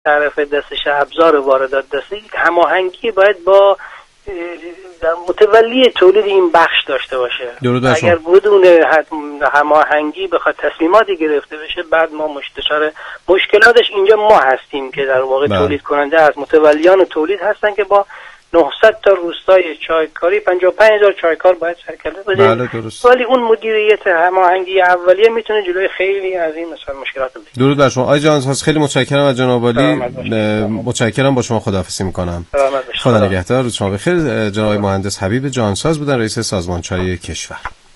طرف دستش ابزار واردات دسته، هماهنگی باید با متولی تولید این بخش داشته باشه. اگر بدون هماهنگی بخواد تصمیماتی گرفته بشه، بعد ما دچار مشکلاتش اینجا ما هستیم که در واقع تولید کننده از متولیان تولید هستن که با 900 تا روستای چایکاری 55,000 چایکار باید سرکله بده. ولی اون مدیریت هماهنگی اولیه میتونه جلوی خیلی از این مثلا مشکلات بگیره. درود بر شما آقای جهانساز، خیلی متشکرم از جناب عالی. متشکرم، با شما خداحافظی میکنم. خدا نگهدار، روز شما بخیر. جناب مهندس حبیب جهانساز بودن، رئیس سازمان چای کشور.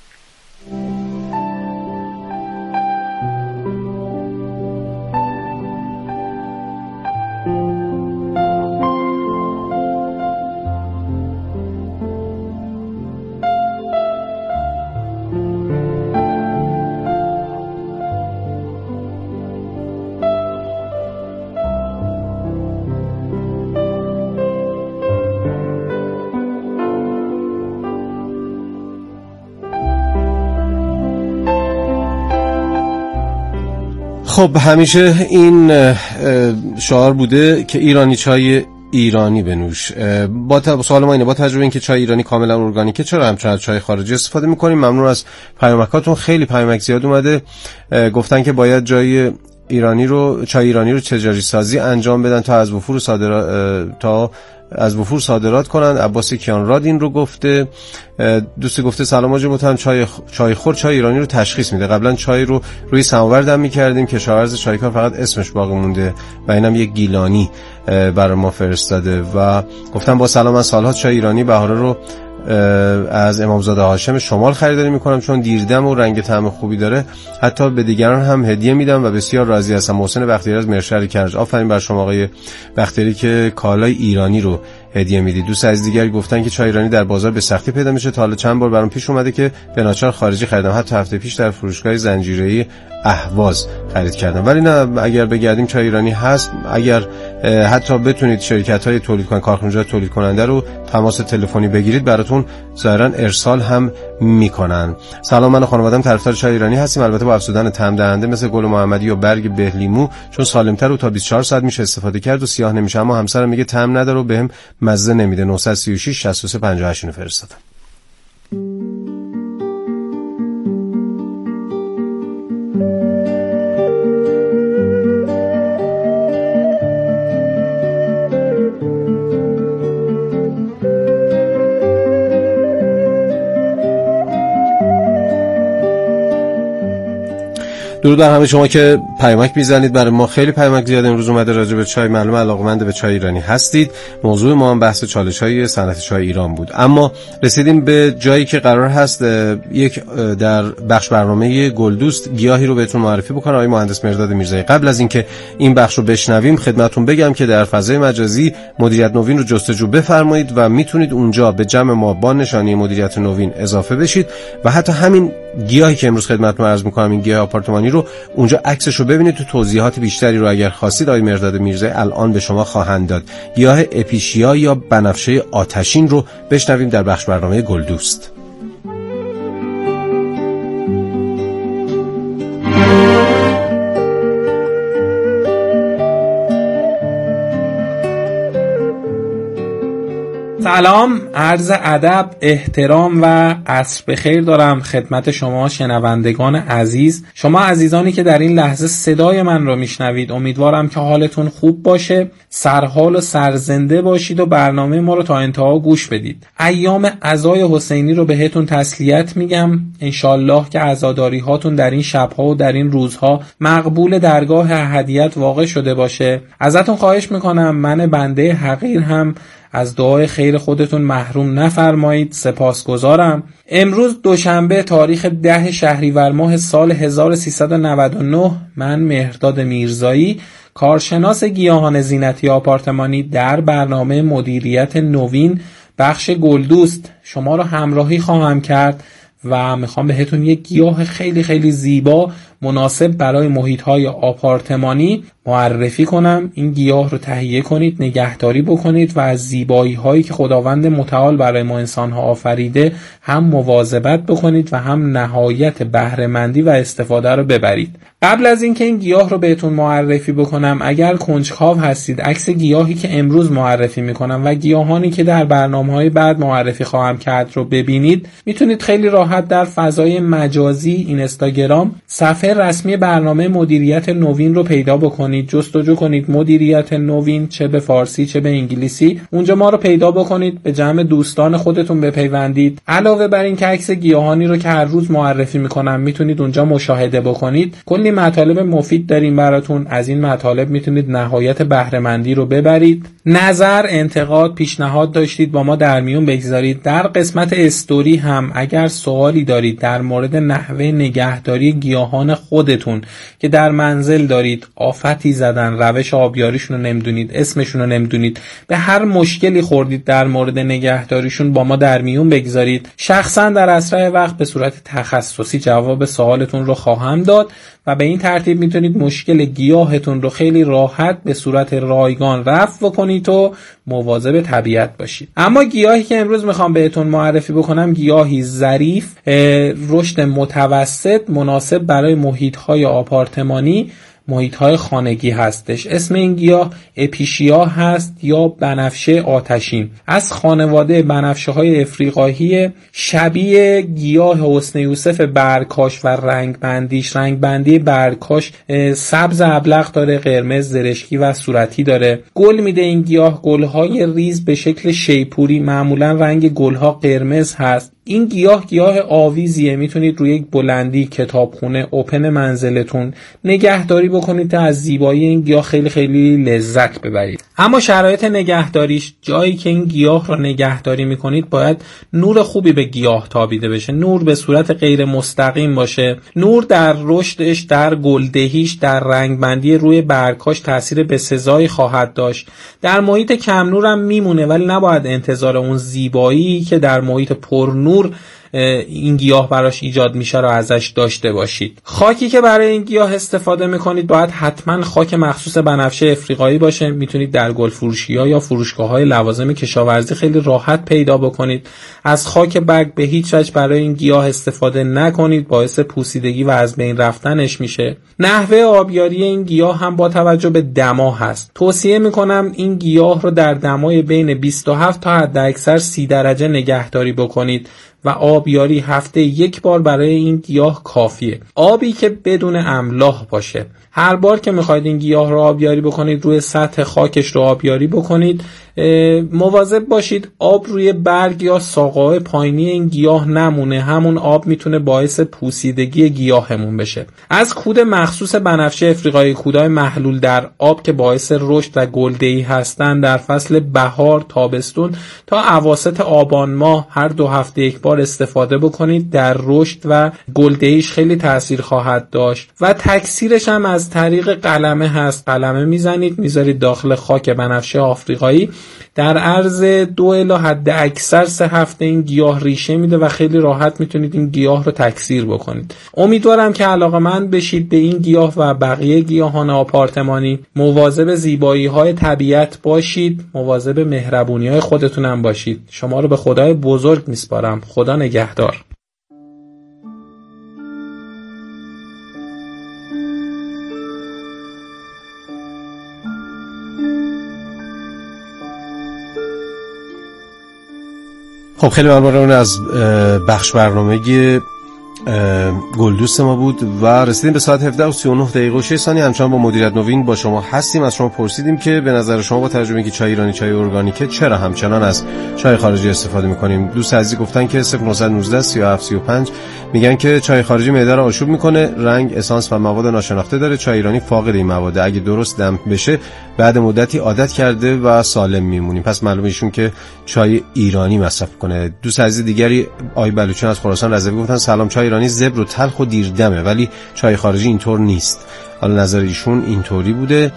خب همیشه این شعار بوده که ایرانی چای ایرانی بنوش. با سوال ما اینه، با تجربه این که چای ایرانی کاملا ارگانیکه، چرا همچنان از چای خارجی استفاده میکنیم؟ ممنون از پیامکاتون، خیلی پیامک زیاد اومده. گفتن که باید چای ایرانی رو تجاری سازی انجام بدن تا از وفور صادرات کنن. عباس کیانراد این رو گفته. دوستی گفته سلام آقای محترم، چای ایرانی رو تشخیص میده. قبلا چای رو روی سماور دم می‌کردیم، کشاورز چایکار فقط اسمش باقی مونده و اینم یک گیلانی برای ما فرستاده. و گفتم با سلام، من سال‌ها چای ایرانی بهاره رو از امامزاده هاشم شمال خریداری میکنم چون دیردم و رنگ طعم خوبی داره، حتی به دیگران هم هدیه میدم و بسیار راضی هستم. محسن بختیاری از مرشد کرج. آفرین بر شما آقای بختیاری که کالای ایرانی رو هدیه میدید. دوست از دیگری گفتن که چای ایرانی در بازار به سختی پیدا میشه. تا حالا چند بار برام پیش اومده که به ناچار خارجی خریدم، حتی هفته پیش در فروشگاه زنجیره‌ای اهواز خرید کردم. ولی نه، اگر بگردیم چای ایرانی هست. اگر حتی بتونید شرکت‌های تولید کننده، کارخانجات تولید کننده رو تماس تلفنی بگیرید، براتون ظاهرا ارسال هم میکنن. سلام، من و خانواده‌ام طرفدار چای ایرانی هستیم، البته با افزودن طعم دهنده مثل گل محمدی یا برگ بهلیمو، چون سالم‌تر و تا 24 ساعت میشه استفاده کرد و سیاه نمیشه. اما همسرم میگه طعم نداره و بهم مزه نمیده. 936 63 58 رو فرستادم. درود بر همه شما که پیامک میزنید برای ما. خیلی پیامک زیاد امروز اومده راجع به چای. معلومه علاقه‌مند به چای ایرانی هستید. موضوع ما هم بحث چالش‌های صنعت چای ایران بود، اما رسیدیم به جایی که قرار هست یک در بخش برنامه گلدوست گیاهی رو بهتون معرفی بکنم. آقای مهندس مرداد میرزایی، قبل از اینکه این بخش رو بشنویم خدمتتون بگم که در فضای مجازی مدیریت نوین رو جستجو بفرمایید و میتونید اونجا به جمع ما با نشانی مدیریت نوین اضافه بشید و حتی همین گیاهی که امروز خدمتتون عرض می‌کنم، این گیاه آپارتمانی رو اونجا عکسش رو ببینید. تو توضیحات بیشتری رو اگر خواستید آقای مرداد میرزایی الان به شما خواهند داد. گیاه اپیشیا یا بنفشه آتشین رو بشنویم در بخش برنامه گلدوست. سلام، عرض ادب، احترام و عصر بخیر دارم خدمت شما شنوندگان عزیز. شما عزیزانی که در این لحظه صدای من رو میشنوید، امیدوارم که حالتون خوب باشه، سرحال و سرزنده باشید و برنامه ما رو تا انتها گوش بدید. ایام عزای حسینی رو بهتون تسلیت میگم. انشالله که عزاداری هاتون در این شبها و در این روزها مقبول درگاه احدیت واقع شده باشه. ازتون خواهش میکنم من بنده حقیر هم از دعای خیر خودتون محروم نفرمایید. سپاسگزارم. امروز دوشنبه تاریخ 10 شهریور ماه سال 1399 من مهرداد میرزایی، کارشناس گیاهان زینتی آپارتمانی در برنامه مدیریت نوین بخش گلدوست شما رو همراهی خواهم کرد و میخوام بهتون یک گیاه خیلی خیلی زیبا مناسب برای محیط‌های آپارتمانی معرفی کنم. این گیاه رو تهیه کنید، نگهداری بکنید و از زیبایی‌هایی که خداوند متعال برای ما انسان‌ها آفریده هم مواظبت بکنید و هم نهایت بهره‌مندی و استفاده رو ببرید. قبل از اینکه این گیاه رو بهتون معرفی بکنم، اگر کنجکاو هستید عکس گیاهی که امروز معرفی میکنم و گیاهانی که در برنامه‌های بعد معرفی خواهم کرد رو ببینید، میتونید خیلی راحت در فضای مجازی اینستاگرام صفحه رسمی برنامه مدیریت نوین رو پیدا بکنید. جستجو کنید مدیریت نوین، چه به فارسی چه به انگلیسی. اونجا ما رو پیدا بکنید، به جمع دوستان خودتون بپیوندید. علاوه بر این که عکس گیاهانی رو که هر روز معرفی میکنم میتونید اونجا مشاهده بکنید. کلی مطالب مفید داریم براتون. از این مطالب میتونید نهایت بهره‌مندی رو ببرید. نظر، انتقاد، پیشنهاد داشتید با ما در میون بگذارید. در قسمت استوری هم اگر سوالی دارید در مورد نحوه نگهداری گیاهان خودتون که در منزل دارید، آفتی زدن، روش آبیاریشون رو نمیدونید، اسمشون رو نمیدونید، به هر مشکلی خوردید در مورد نگهداریشون، با ما در میون بگذارید. شخصا در اسرع وقت به صورت تخصصی جواب سوالتون رو خواهم داد و به این ترتیب میتونید مشکل گیاهتون رو خیلی راحت به صورت رایگان رفع کنید و مواظب طبیعت باشید. اما گیاهی که امروز میخوام بهتون معرفی بکنم گیاهی ظریف، رشد متوسط، مناسب برای محیط‌های آپارتمانی، محیط‌های خانگی هستش. اسم این گیاه اپیشیا هست یا بنفشه آتشین. از خانواده بنفشه‌های افریقایی، شبیه گیاه حسن یوسف برگ‌کاش و رنگبندی برگ‌کاش سبز ابلق داره، قرمز، زرشکی و صورتی داره. گل میده این گیاه، گل‌های ریز به شکل شیپوری، معمولا رنگ گل‌ها قرمز هست. این گیاه آویزیه، میتونید روی یک بلندی، کتابخونه، اوپن منزلتون نگهداری بکنید تا از زیبایی این گیاه خیلی خیلی لذت ببرید. اما شرایط نگهداریش، جایی که این گیاه رو نگهداری میکنید باید نور خوبی به گیاه تابیده بشه، نور به صورت غیر مستقیم باشه. نور در رشدش، در گلدهیش، در رنگبندی روی برگاش تاثیر بسزایی خواهد داشت. در محیط کم نور هم میمونه ولی نباید انتظار اون زیبایی که در محیط پر نور این گیاه براش ایجاد میشه رو ازش داشته باشید. خاکی که برای این گیاه استفاده میکنید باید حتما خاک مخصوص بنفشه افریقایی باشه. میتونید در گل فروشی‌ها یا فروشگاه‌های لوازم کشاورزی خیلی راحت پیدا بکنید. از خاک برگ به هیچ وجه برای این گیاه استفاده نکنید، باعث پوسیدگی و از بین رفتنش میشه. نحوه آبیاری این گیاه هم با توجه به دما هست. توصیه میکنم این گیاه رو در دمای بین 27 تا حداکثر 30 درجه نگهداری بکنید و آبیاری هفته یک بار برای این گیاه کافیه. آبی که بدون املاح باشه. هر بار که میخواید این گیاه رو آبیاری بکنید، روی سطح خاکش رو آبیاری بکنید. مواظب باشید آب روی برگ یا ساقه‌های پایینی این گیاه نمونه، همون آب میتونه باعث پوسیدگی گیاهمون بشه. از کود مخصوص بنفشه افریقایی، کودهای محلول در آب که باعث رشد و گلدهی هستن، در فصل بهار، تابستون تا اواسط آبان ماه هر 2 هفته یک بار استفاده بکنید. در رشد و گلدهیش خیلی تاثیر خواهد داشت و تکثیرش هم از طریق قلمه هست. قلمه میزنید، میذارید داخل خاک بنفشه آفریقایی. در عرض 2 الی حد اکثر 3 هفته این گیاه ریشه میده و خیلی راحت میتونید این گیاه رو تکثیر بکنید. امیدوارم که علاقه‌مند بشید به این گیاه و بقیه گیاهان آپارتمانی. مواظب زیبایی‌های طبیعت باشید، مواظب مهربونی‌های خودتون هم باشید. شما رو به خدای بزرگ میسپارم. خدا نگهدار. خب خیلی ممنون از بخش برنامه‌ای گلدوست ما بود و رسیدیم به ساعت 17:39 همچنان با مدیریت نوین با شما هستیم. از شما پرسیدیم که به نظر شما با توجه به اینکه چای ایرانی چای ارگانیکه چرا همچنان از چای خارجی استفاده می‌کنیم. دوست عزیزی گفتن که 0919 3735 میگن که چای خارجی معده رو آشوب میکنه، رنگ، اسانس و مواد ناشناخته داره. چای ایرانی فاقد این مواد، اگه درست دم بشه بعد مدتی عادت کرده و سالم میمونیم. پس معلومه ایشون که چای ایرانی مصرف کنه. دوست عزیز دیگری آی بلوچیان از خراسان رضوی گفتن سلام، چای ایرانی زبر و تلخ و دیردمه ولی چای خارجی اینطور نیست. حالا نظر ایشون اینطوری بوده.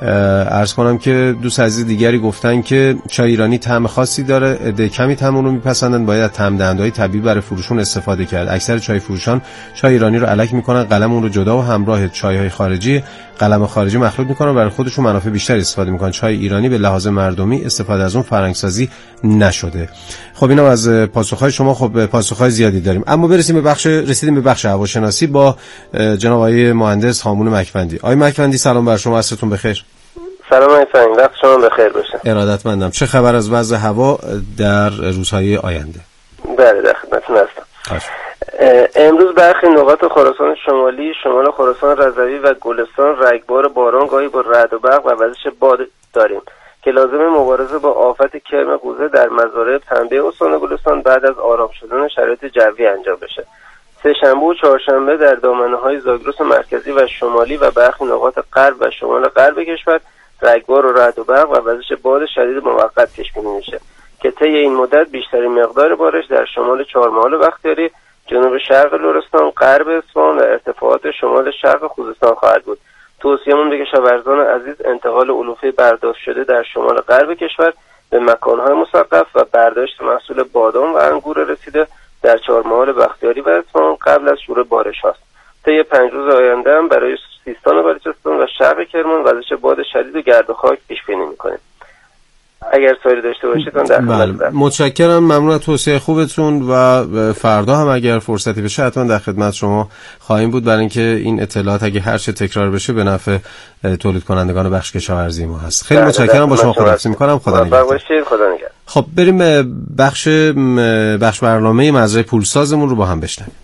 عرض کنم که دوست عزیز دیگری گفتن که چای ایرانی طعم خاصی داره، عده کمی طعم اون رو میپسندن، باید از طعم دهنده‌های طبیعی برای فروشون استفاده کرد. اکثر چای فروشان چای ایرانی رو الک میکنن، قلم اون رو جدا و همراه چای‌های خارجی قلم خارجی مخلوط میکنن، برای خودشون منافع بیشتری استفاده میکنن. چای ایرانی به لحاظ مردمی استفاده از اون فرهنگ‌سازی نشده. خب اینم از پاسخ‌های شما. خب پاسخ‌های زیادی داریم، اما رسیدیم به بخش هواشناسی با جناب آقای مهندس هامون مکوندی. آقای مکوندی سلام بر شما، عصرتون بخیر. سلام علیکم، وقت شما بخیر باشه. ارادتمندم. چه خبر از وضع هوا در روزهای آینده؟ بله در خدمتتون هستم. امروز برخی نقاط خراسان شمالی، شمال خراسان رضوی و گلستان رگبار باران گاهی با رعد و برق و وزش باد داریم که لازم مبارزه با آفت کرم قوزه در مزارع پنبه استان گلستان بعد از آرام شدن شرایط جوی انجام بشه. سه‌شنبه و چهارشنبه در دامنه‌های زاگرس مرکزی و شمالی و برخی نقاط غرب و شمال غرب کشور رگبار و رعد و برق و وزش باد شدید موقت پیش بینی میشه که طی این مدت بیشترین مقدار بارش در شمال چهارمحال بختیاری، جنوب شرق لرستان، غرب اصفهان و ارتفاعات شمال شرق خوزستان خواهد بود. توصیه‌مون به کشاورزان عزیز انتقال علوفه برداشت شده در شمال غرب کشور به مکان‌های مسقف و برداشت محصول بادام و انگور رسیده در چهارمحال بختیاری و اصفهان قبل از شروع بارش هاست. طی 5 روز آینده هم برای سیستان و بلوچستان و شرق کرمان وزش باد شدید و گرد و خاک پیش بینی می‌کنیم. اگر سوالی داشته باشید من در خدمتم. متشکرم، ممنون از توصیه خوبتون و فردا هم اگر فرصتی بشه حتما در خدمت شما خواهیم بود برای اینکه این اطلاعات اگه هر چه تکرار بشه به نفع تولید کنندگان بخش کشاورزی ما هست. خیلی متشکرم، با شما خداحافظی می‌کنم. خدا نگهدار. خب بریم بخش برنامه مزرعه پولسازمون رو با هم بشنویم.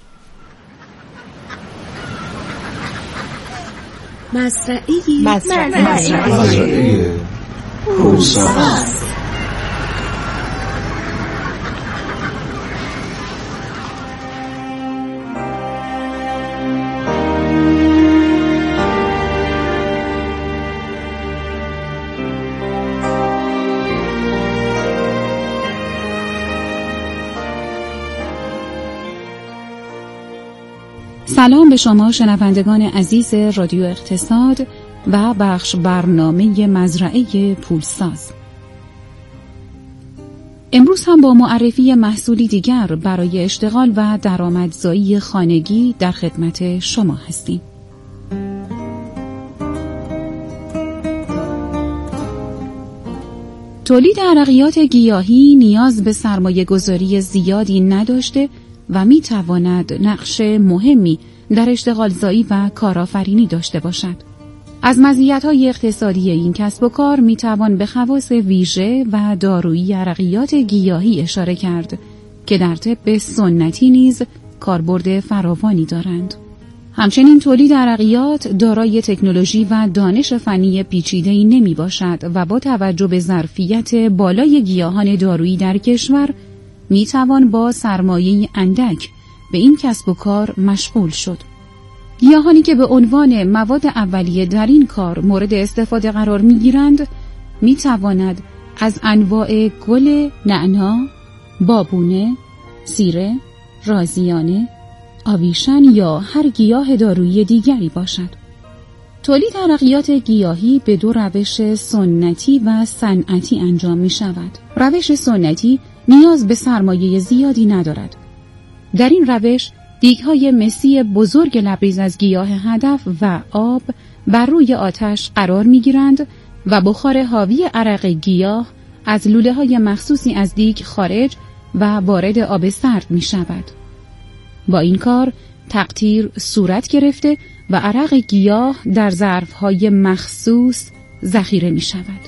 مزرعه پولساز. سلام به شما شنوندگان عزیز رادیو اقتصاد و بخش برنامه مزرعه پولساز. امروز هم با معرفی محصولی دیگر برای اشتغال و درآمدزایی خانگی در خدمت شما هستیم. تولید عرقیات گیاهی نیاز به سرمایه‌گذاری زیادی نداشته و می تواند نقش مهمی در اشتغالزایی و کارآفرینی داشته باشد. از مزیت‌های اقتصادی این کسب و کار می توان به خواص ویژه و دارویی عرقیات گیاهی اشاره کرد که در طب سنتی نیز کاربرد فراوانی دارند. همچنین تولید عرقیات دارای تکنولوژی و دانش فنی پیچیده‌ای نمی باشد و با توجه به ظرفیت بالای گیاهان دارویی در کشور می توان با سرمایه اندک به این کسب و کار مشغول شد. گیاهانی که به عنوان مواد اولیه در این کار مورد استفاده قرار می گیرند می تواند از انواع گل نعنا، بابونه، سیره، رازیانه، آویشن یا هر گیاه دارویی دیگری باشد. تولید عرقیات گیاهی به 2 روش سنتی و صنعتی انجام می شود. روش سنتی نیاز به سرمایه زیادی ندارد. در این روش دیگ‌های مسی بزرگ لبریز از گیاه هدف و آب بر روی آتش قرار می‌گیرند و بخار حاوی عرق گیاه از لوله‌های مخصوصی از دیگ خارج و وارد آب سرد می‌شود. با این کار تقطیر صورت گرفته و عرق گیاه در ظرف‌های مخصوص ذخیره می‌شود.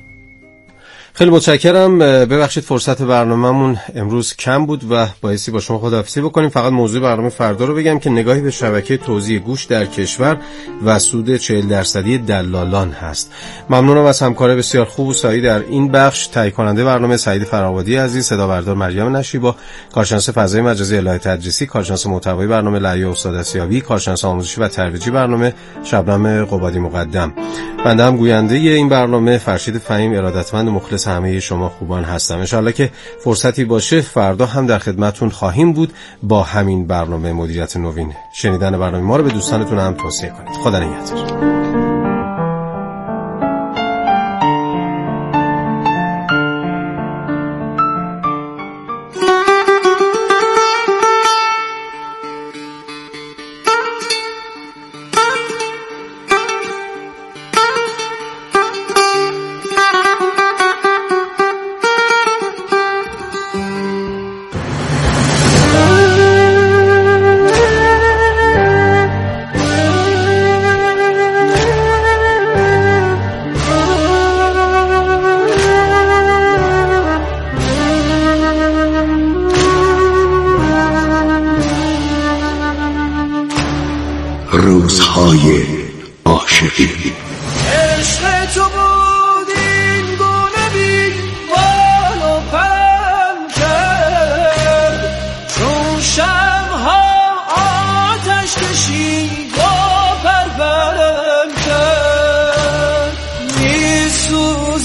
خیلی متشکرم. ببخشید فرصت برنامه‌مون امروز کم بود و بایستی با شما خداحافظی بکنیم. فقط موضوع برنامه فردا رو بگم که نگاهی به شبکه توزیع گوشت در کشور و سود 40% دلالان هست. ممنونم از همکاری بسیار خوب و سعی در این بخش. تهیه کننده برنامه سعید فرآبادی عزیز، صدا بردار مریم نشیبا، کارشناس فضای مجازی الهه تدریسی، کارشناس محتوای برنامه لعیا استاد اسیابی، کارشناس آموزشی و ترویجی برنامه شبنم قبادی مقدم. بنده هم گوینده این برنامه فرشید فهیم ارادتمند و مخلص همه شما خوبان هستم. انشالله که فرصتی باشه فردا هم در خدمتتون خواهیم بود با همین برنامه مدیریت نوین. شنیدن برنامه ما رو به دوستانتون هم توصیه کنید. خدا نگهدار.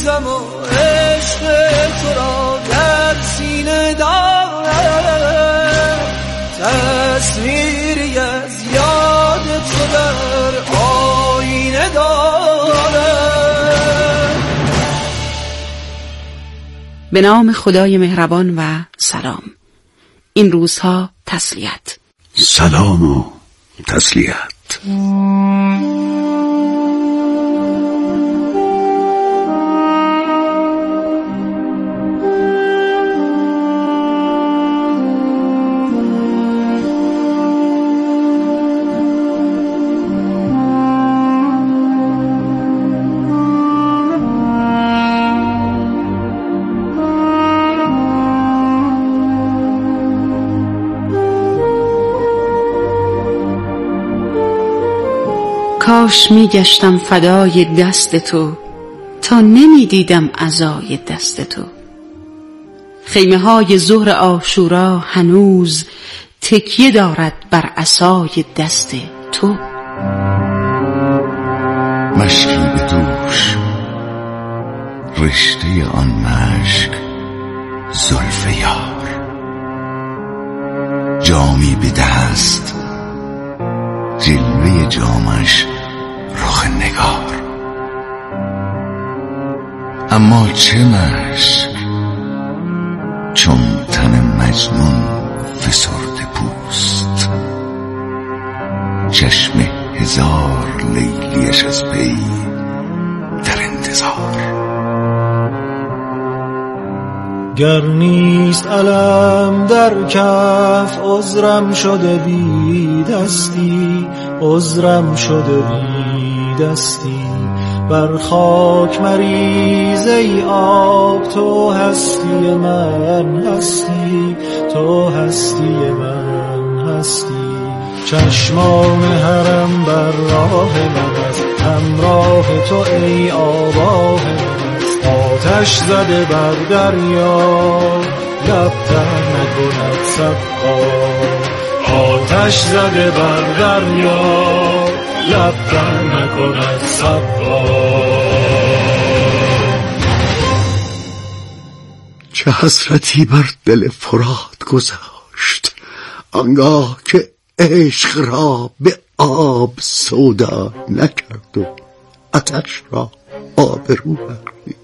عزیزم و عشق تو را در سینه دارم، تصویری از یاد تو در آینه دارم. به نام خدای مهربان و سلام. این روزها تسلیت. سلام و تسلیت. کاش می گشتم فدای دست تو تا نمی دیدم عزای دست تو. خیمه های ظهر عاشورا هنوز تکیه دارد بر عصای دست تو. مشکی به دوش، رشته آن مشک زلف یار، جامی به دست، جلوه جامش رخ نگار. اما چه مشک چون تن مجنون فسرده پوست، چشم هزار لیلیش از پی در انتظار. گر نیست علم در کف عذرم شده بی دستی، عذرم شده بی دستی. بر خاک مریز ای آب، تو هستی من هستی، تو هستی من هستی. چشمان حرم بر راه من است، همراه تو ای آواه من. آتش زده بر دریا، لب تر نکند سقا. آتش زده بر دریا، لب تر نکند سقا. چه حسرتی بر دل فرات گذاشت، آنگاه که عشق را به آب سودا نکرد و آتش را آبرو بخشید.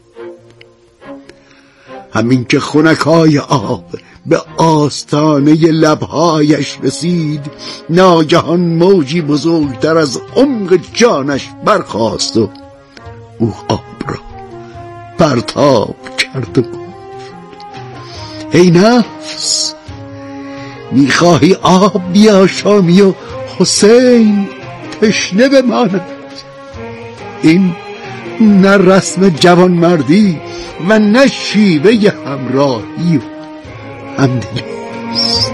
همین که خنکای آب به آستانه لبهایش رسید، ناگهان موجی بزرگتر از عمق جانش برخاست و او آب را پرتاب کرد و گفت: ای نفس، میخواهی آب بیاشامی و حسین تشنه بماند؟ این نه رسم جوانمردی و نه شیوه همراهی و همدلی است.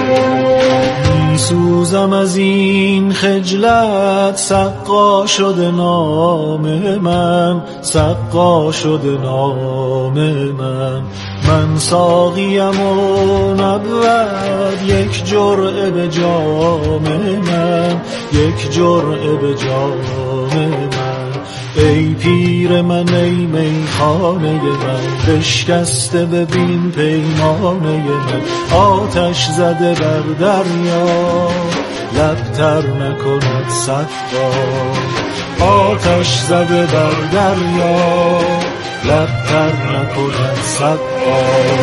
میسوزم از این خجلت، سقا شده نام من، سقا شده نام من. من ساقیم و نبود یک جرعه به جام من، یک جرعه به جام من. ای پیر من ای میخانه من، بشکسته ببین پیمانه من. آتش زده بر دریا، لب تر نکند سقا. آتش زده بر دریا، لب تر نکند سقا.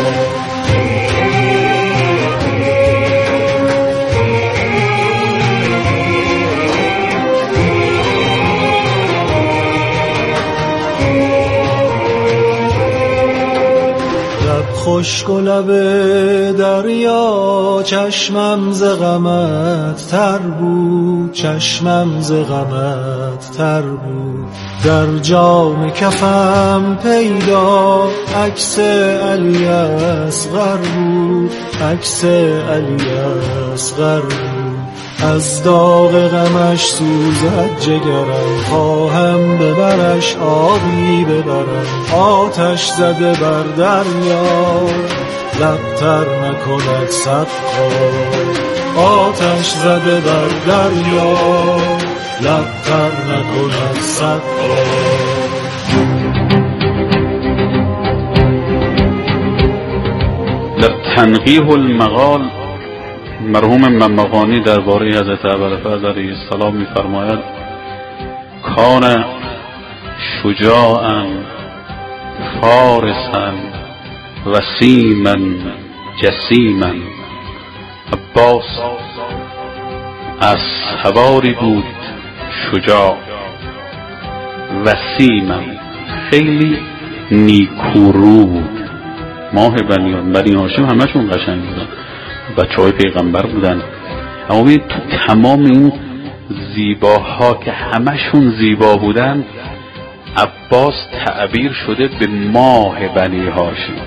خشک و لب دریا، چشمم ز غمت تر بود، چشمم ز غمت تر بود. در جام کفم پیدا عکس علی اصغر بود، عکس علی اصغر بود. از داغ غمش سوزد جگرم، خواهم ببرش آبی ببرم. آتش زده بر دریا، لب تر نکند سقا. آتش زده بر دریا، لب تر نکند سقا. تنقیح المقال مرحوم ممقانی درباره حضرت ابوالفضل علیه السلام می‌فرماید کان شجاعا فارسا وسیما جسیما. عباس از سواری بود شجاع، وسیما خیلی نیکورو بود. ماه بنی هاشم همشون قشنگ بودن، بچه های پیغمبر بودن، اما ببین تو تمام این زیباها که همشون زیبا بودن عباس تعبیر شده به ماه بنی هاشم.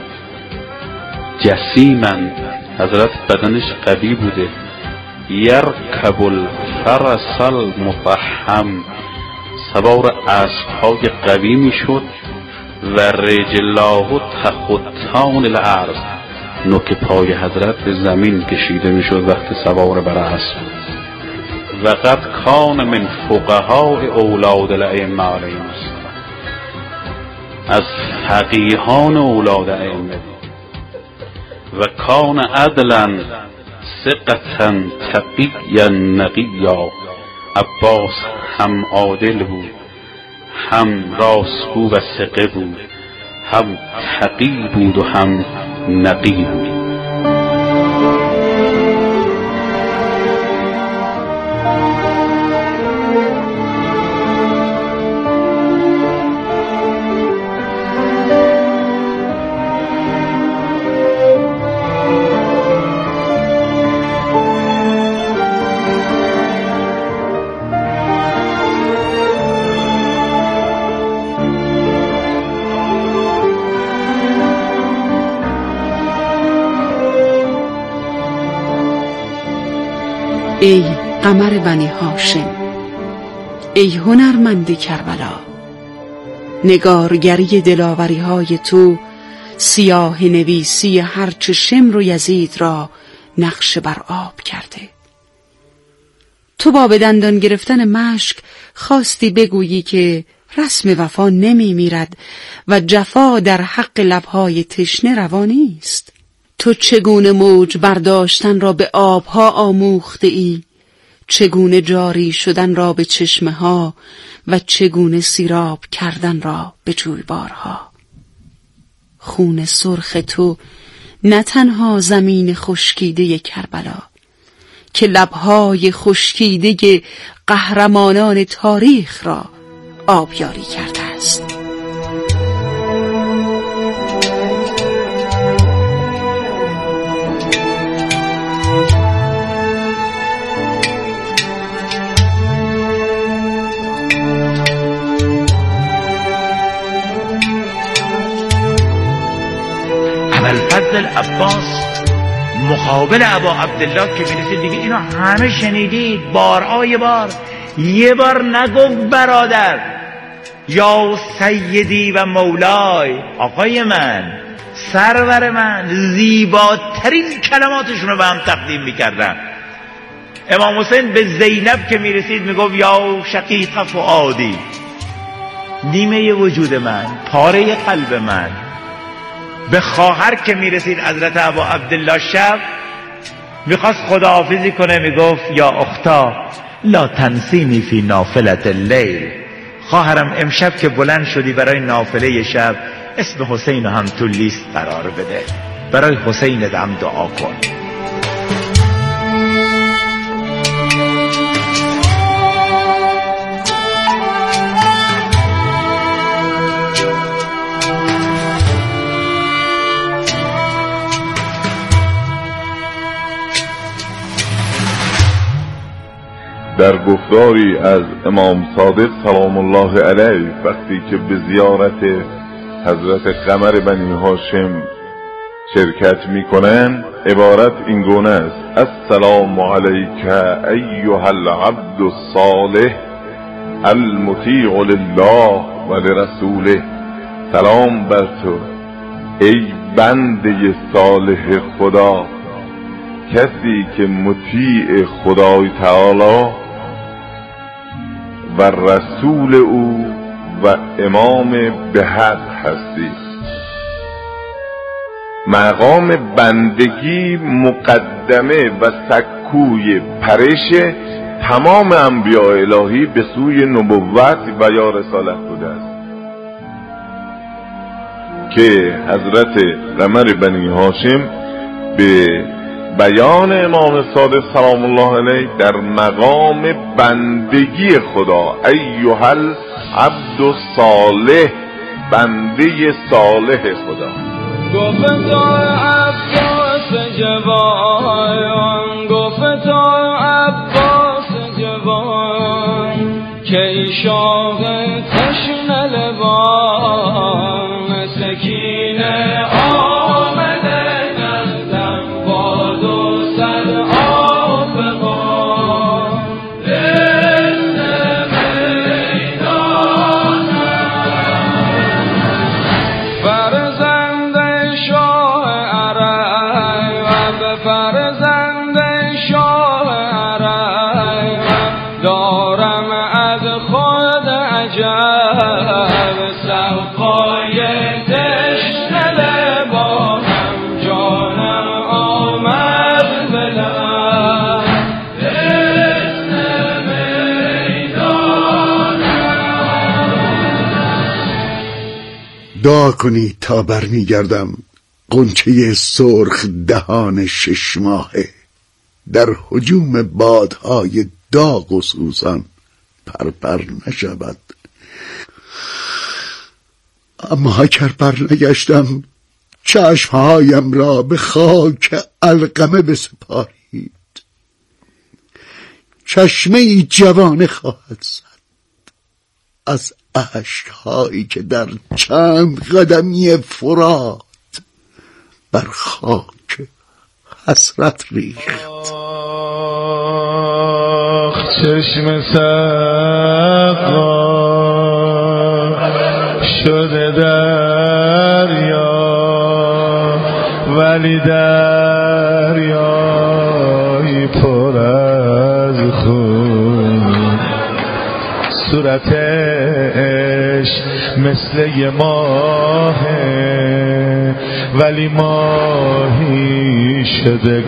جسیمن حضرت بدنش قوی بوده، یرکب الفرس المفحم سوار اسب‌های قوی میشد و رجلاه تخطان الارض نوک پای حضرت به زمین کشیده میشد وقتی سوار بر اسب. و قد کان من فقهاء اولاد الائمه علیهم السلام، از فقیهان اولاد ائمه. و کان عدلا ثقة تقیا نقیا، عباس هم عادل بود، هم راستگو و ثقه بود، هم تقی بود و هم نقی بود. ای قمر بنی هاشم، ای هنرمند کربلا، نگارگری دلاوری های تو سیاه نویسی هرچه شمر و یزید را نقش بر آب کرده. تو با به دندان گرفتن مشک خواستی بگویی که رسم وفا نمی میرد و جفا در حق لبهای تشنه روا نیست. تو چگونه موج برداشتن را به آبها آموخته ای، چگونه جاری شدن را به چشمه ها و چگونه سیراب کردن را به جویبارها. خون سرخ تو نه تنها زمین خشکیده کربلا که لبهای خشکیده قهرمانان تاریخ را آبیاری کرده است. ابوالفضل عباس مقابل ابا عبدالله که میرسید دیگه اینو همه شنیدید، بارهای بار، یه بار نگفت برادر یا سیدی و مولای، آقای من، سرور من، زیباترین کلماتشون رو به هم تقدیم میکردن. امام حسین به زینب که میرسید میگفت یا شقیق فؤادی، نیمه وجود من، پاره قلب من. به خواهر که میرسید حضرت ابا عبدالله شب میخواست خداحافظی کنه میگفت یا اختا لا تنسینی فی نافلة اللیل، خواهرم امشب که بلند شدی برای نافله شب اسم حسین هم تو لیست قرار بده، برای حسین هم دعا کن. در گفتاری از امام صادق سلام الله علیه وقتی که به زیارت حضرت قمر بنی هاشم شرکت میکنن عبارت این گونه است: السلام علیک ایها العبد الصالح المطیع لله و لرسوله، سلام بر تو ای بنده صالح خدا، کسی که مطیع خدای تعالی و رسول او و امام به حق هستی. مقام بندگی مقدمه و سکوی پرش تمام انبیاء الهی به سوی نبوت و یا رسالت بوده است که حضرت قمر بنی هاشم به بیان امام صادق سلام الله علیه در مقام بندگی خدا، ایها العبد الصالح، بنده صالح خدا. گفت عباس جوان، گفت عباس جوان، که ایشاق تشنه لبان، سکینه آمده نزدم باد و سر آفقان، دست میدانم فرزند شاه عرب و فرزند شاه عرب، دارم از خود عجب، سقای تشنه لبانم، جانم آمد بلند، دست میدانم. دعا کنید تا برمیگردم غنچه سرخ دهان 6 ماهه در هجوم بادهای داغ و سوزان پرپر نشود. اما اگر برنگشتم چشمهایم را به خاک علقمه بسپارید، چشمه ای جوانه خواهد زد از اشکهایی که در چند قدمی فرات بر خاک حسرت ریخت. چشم سقا شده دریا، ولی دریایی پر از خون، صورتش مثل یه ماهه، ولی ماهی شده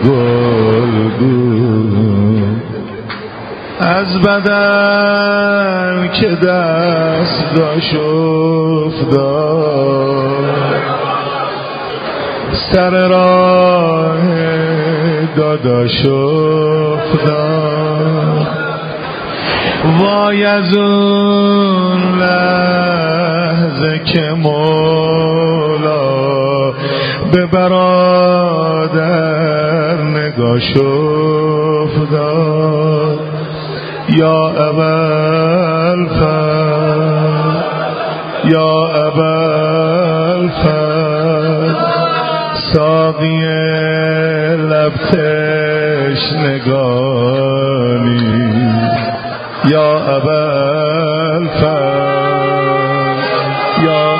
گلگون. از بدن که دستگاش افتاد، سر راه داداش افتاد، وای از اون لحظه که مولا به برادر نگاش افتاد. یا ابوالفضل، یا ابوالفضل، ساقی لب تشنگانی، یا ابوالفضل، یا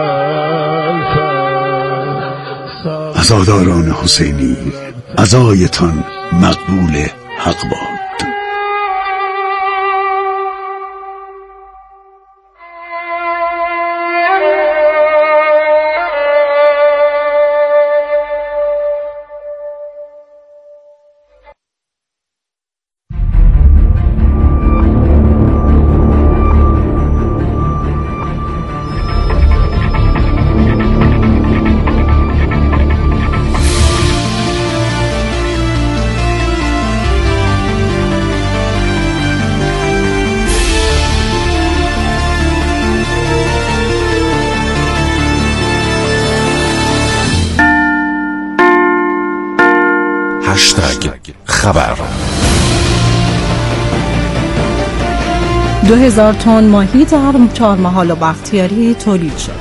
ابوالفضل. عزاداران حسینی، عزایتان مقبول حق باد. خبر 2000 تن ماهی در چهارمحال و بختیاری تولید شد.